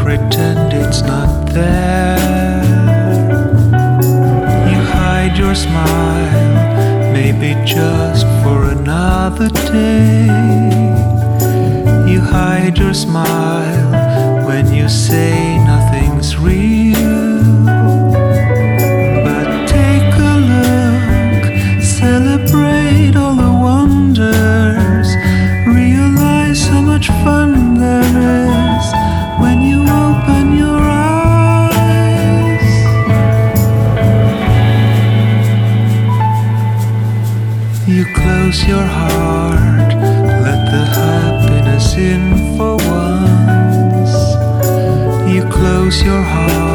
pretend it's not there. You hide your smile, maybe just for another day. You hide your smile when you say nothing's real. But take a look, celebrate all the wonders, realize how much fun there is when you open your eyes. You close your heart, let the happiness in for once. You close your heart.